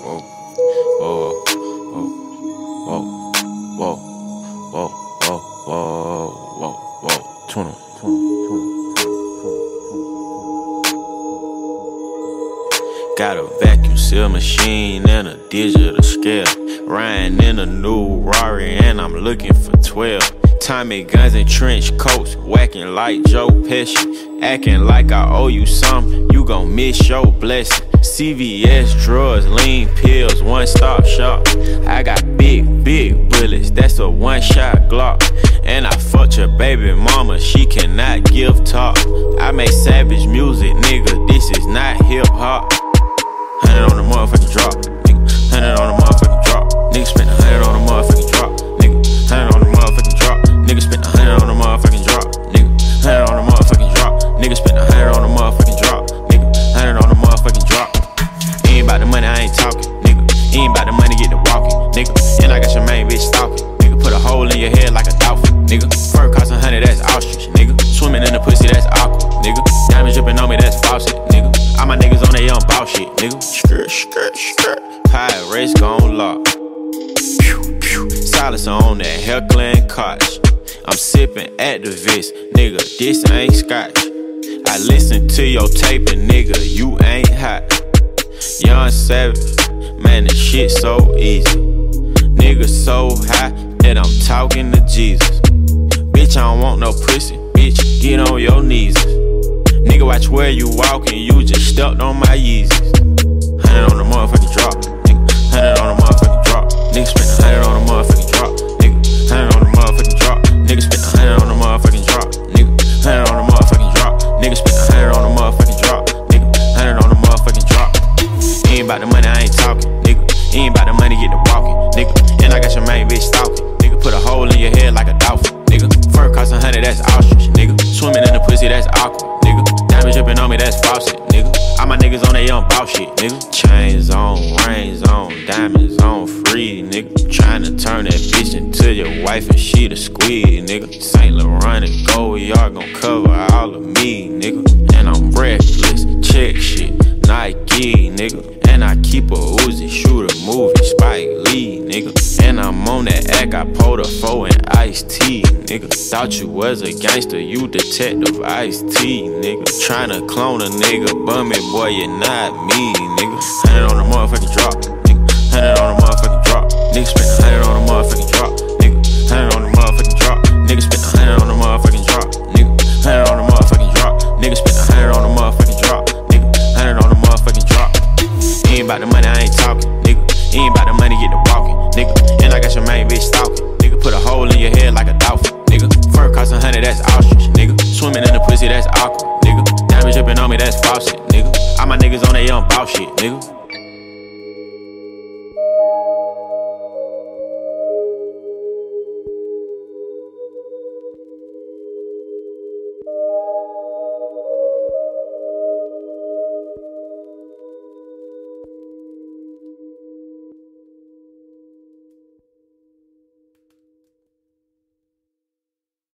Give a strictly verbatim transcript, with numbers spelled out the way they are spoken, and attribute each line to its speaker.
Speaker 1: whoa, whoa, whoa, whoa, whoa, whoa, whoa, whoa, whoa, whoa, twenty, twenty, twenty. Got a vacuum seal machine and a digital scale. Riding in a new Rari and I'm looking for twelve. Tommy guns and trench coats, whacking like Joe Pesci. Acting like I owe you something, you gon' miss your blessing. C V S drugs, lean pills, one-stop shop. I got big, big bullets, that's a one-shot Glock. And I fucked your baby mama, she cannot give talk. I make savage music, nigga, this is not hip-hop. Hundred on the motherfucking drop, nigga. Hundred on the motherfucking drop, nigga. Spent a hundred on the motherfucking drop, nigga. Hundred on the motherfucking drop, nigga. Spent a hundred on the motherfucking drop, nigga. Hundred on the motherfucking drop, nigga. Spent a hundred on the motherfucking drop, nigga. Hundred on the motherfucking drop. Ain't about the money, I ain't talking, nigga. Ain't about the money, get to walking, nigga. And I got your main bitch stalking, nigga. Put a hole in your head like a dolphin, nigga. Fur cost a hundred, that's ostrich, nigga. Swimming in the pussy, that's aqua, nigga. Diamonds dripping on me, that's faucet, nigga. All my niggas on they young boss shit, nigga. Skirt, skirt, skirt. Pirates gon' lock. Pew, pew. Silence on that heckling cottage. I'm sipping Actavis, nigga. This ain't scotch. I listen to your tape and nigga, you ain't hot. Young Savage, man, this shit so easy. Nigga so high that I'm talking to Jesus. Bitch, I don't want no pussy. Bitch, get on your knees. Nigga, watch where you walking, you just stepped on my Yeezys. Hundred on the motherfucking drop, nigga. Hundred on the motherfucking drop, nigga. Spent a hundred on the motherfucking drop, nigga. Hundred on the motherfucking drop, nigga. Spent a hundred on the motherfucking drop, nigga. Hundred on the motherfucking drop, nigga. Spent a hundred on the motherfucking drop, nigga. Hundred on the motherfucking drop. Ain't about the money, I ain't talking, nigga. Ain't about the money, get to walking, nigga. And I got your main bitch stalking, nigga. Put a hole in your head like a dolphin, nigga. Fur cost a hundred, that's ostrich, nigga. Swimming in the pussy, that's aqua, nigga. Diamonds dripping on me, that's faucet, nigga. All my niggas on they young boss shit, nigga. Chains on, rings on, diamonds on, free, nigga. Tryna turn that bitch into your wife and she the squeeze, nigga. Saint Laurent and Gold Yard gon' cover all of me, nigga. And I'm reckless, check shit, Nike, nigga. And I keep a Uzi, shoot a movie, Spike Lee, nigga. And I'm on that act, I pulled a four and Ice-T, nigga. Thought you was a gangster, you Detective Ice-T, nigga. Tryna clone a nigga, bummy boy, you're not me, nigga. Hundred on the motherfucking drop, nigga. Hundred on the motherfucking drop, nigga. Spent a hundred on the motherfucking drop, nigga. Hundred on the motherfucking drop, nigga. Spent a hundred on the motherfucking drop, nigga. Hundred on the motherfucking drop, nigga. Spent a hundred on the motherfucking drop, nigga. Hundred on the motherfucking drop. Ain't about the money, I ain't talking, nigga. Ain't about the money, get to walking, nigga. And I got your main bitch stalking, nigga. Put a hole in your head like a dolphin, nigga. Fur cost a hundred, that's ostrich, nigga. Swimming in the pussy, that's aqua, nigga. Diamonds dripping on me, that's faucet, nigga. All my niggas on they young boss shit, nigga.